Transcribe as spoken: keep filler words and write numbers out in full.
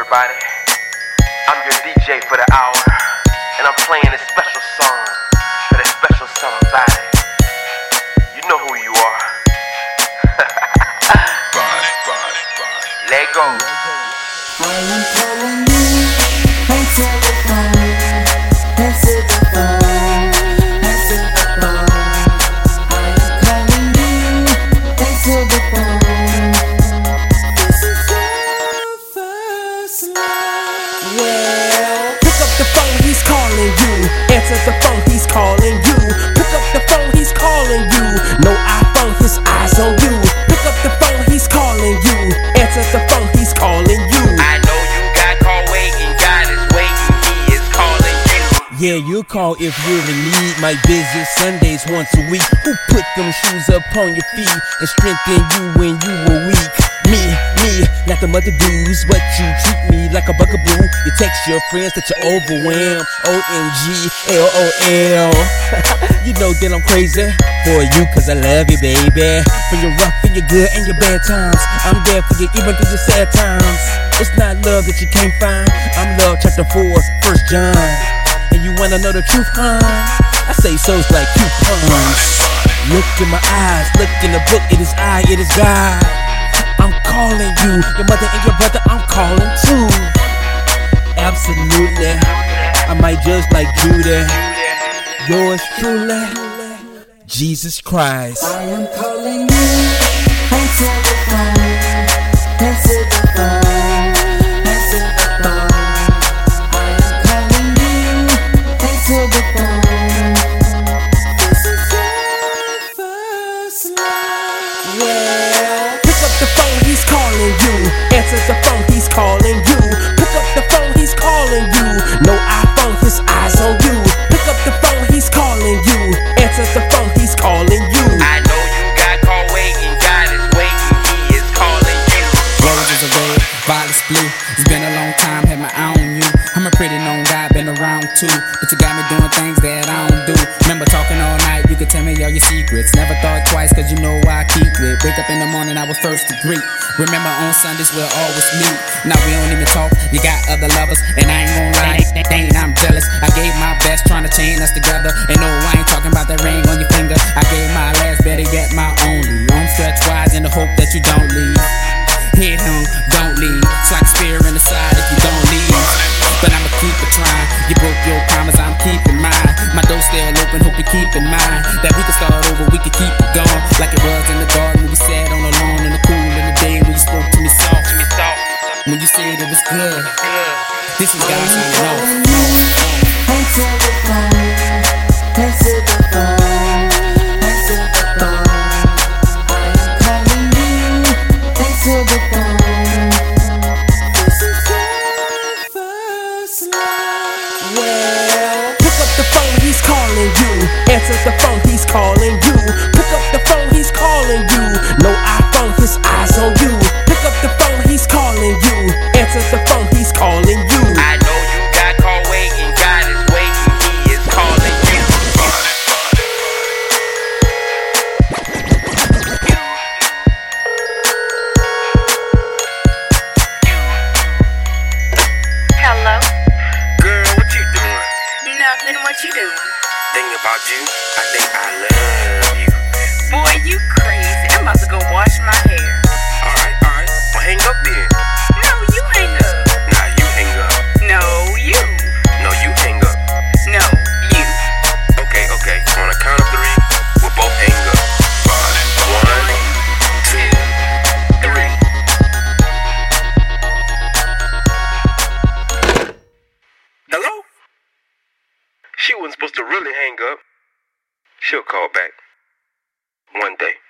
everybody. I'm your D J for the hour, and I'm playing this special song for that special somebody. You know who you are. Body, body, body. Let go. I am calling you, answer the phone, answer the phone, answer the phone. I am calling you, answer the phone. This is your first love. Well, pick up the phone, he's calling you. Answer the phone, he's calling you. Pick up the phone, he's calling you. No iPhone, his eyes on you. Pick up the phone, he's calling you. Answer the phone, he's calling you. I know you got call waiting, God is waiting, he is calling you. Yeah, you call if you're in need. My visit Sundays once a week. Who put them shoes up on your feet and strengthen you when you were weak? Me, me, not the mother dudes, but you treat me like a bugaboo. You text your friends that you're overwhelmed. O M G, L O L. You know that I'm crazy for you, cause I love you, baby. For your rough and your good and your bad times, I'm there for you even through your sad times. It's not love that you can't find. I'm love chapter four, First John. And you wanna know the truth, huh? I say souls like coupons. Look in my eyes, look in the book, it is I, it is God. I'm calling you, your mother and your brother, I'm calling too. Absolutely, I might judge like Judah. Yours truly, Jesus Christ. I am calling you, answer the phone, answer the phone, answer the phone. I am calling you, answer the phone. This is your first love. Well, pick up the phone, he's calling you. Answer the phone, he's calling you. Pick up the phone, he's calling you. No iPhone, his eyes on you. Pick up the phone, he's calling you. Answer the phone, he's calling you. I know you got call waiting, God is waiting, he is calling you. Roses are red, violets blue. It's been a long time, had my eye on you. I'm a pretty known guy, been around too. But you got me doing things that I don't do. Remember talking all night, you could tell me all your secrets. Never thought twice, cause you know I keep it. Wake up in the morning, I was first to greet. Remember on Sundays, we'll always meet. Now we don't even talk, you got other lovers. And I ain't gon' lie, dang, I'm jealous. I gave my best trying to chain us together. And no, I ain't talking about that ring on your finger. I gave my last, better yet my only. I'm stretched wise in the hope that you don't leave. Hit him, don't leave. It's like a spear in the side if you don't leave. But I'ma keep it trying. You broke your promise, I'm keeping mine. My door's still open, hope you keep in mind that we can start over, we can keep it going. Like it was in the garden when we sat on the lawn in the cool in the day when you spoke to me soft. To me soft. When you said it was good. This is God's sign off. Answer the phone, answer the phone, answer the phone. I am calling you, answer the phone. This is your first love. Well, pick up the phone, he's calling you. Answer the phone, he's calling you. Pick up the phone, he's calling you. No iPhone, his eyes on you. Pick up the phone, he's calling you. Answer the phone, he's calling you. I know you got call waiting, God is waiting, he is calling you. Hello? Girl, what you doing? Nothing. What you doing? Thinking about you, I think I love you. Boy, you crazy. I'm about to go wash my hair. Alright, alright, well hang up then. No, you hang up. Nah, you hang up. No, you. No, you hang up. No, you. Okay, okay, on a count of three, we'll both hang up. One, two, three. Hello? She wasn't supposed to really hang up. She'll call back. One day.